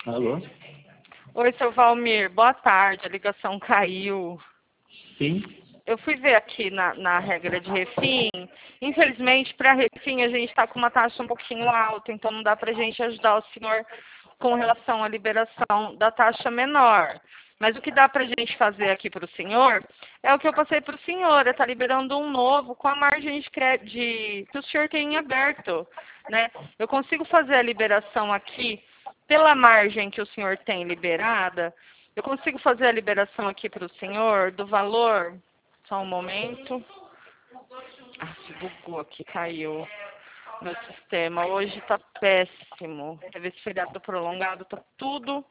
Alô? Oi, seu Valmir. Boa tarde. A ligação caiu. Sim? Eu fui ver aqui na regra de refim. Infelizmente, para refim, a gente está com uma taxa um pouquinho alta, então não dá para a gente ajudar o senhor com relação à liberação da taxa menor. Mas o que dá para a gente fazer aqui para o senhor é o que eu passei para o senhor, é estar liberando um novo com a margem de crédito que o senhor tem em aberto, né? Eu consigo fazer a liberação aqui pela margem que o senhor tem liberada. Eu consigo fazer a liberação aqui para o senhor do valor. Só um momento. Ah, se bugou aqui, caiu meu sistema. Hoje está péssimo. Teve esse feriado prolongado, tá tudo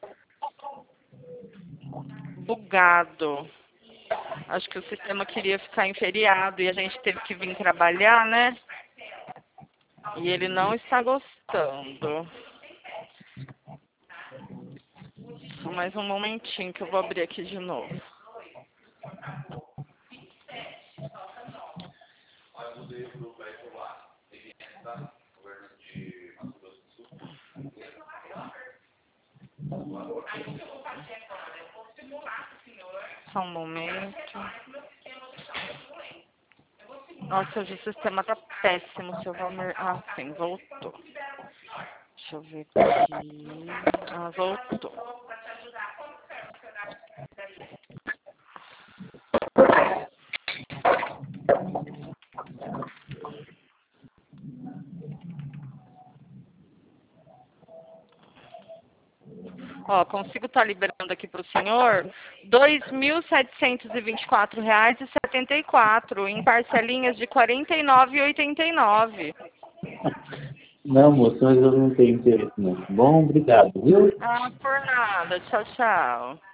bugado. Acho que o sistema queria ficar em feriado e a gente teve que vir trabalhar, né? E ele não está gostando. Só mais um momentinho que eu vou abrir aqui de novo. Só um momento. Nossa, hoje o sistema tá péssimo, seu Valmir. Ah, sim, voltou. Deixa eu ver aqui. Ah, voltou. Ó, consigo estar liberando aqui para o senhor R$ 2.724,74 em parcelinhas de R$ 49,89. Não, moço, mas eu não tenho interesse não. Bom, obrigado, viu? Ah, por nada. Tchau, tchau.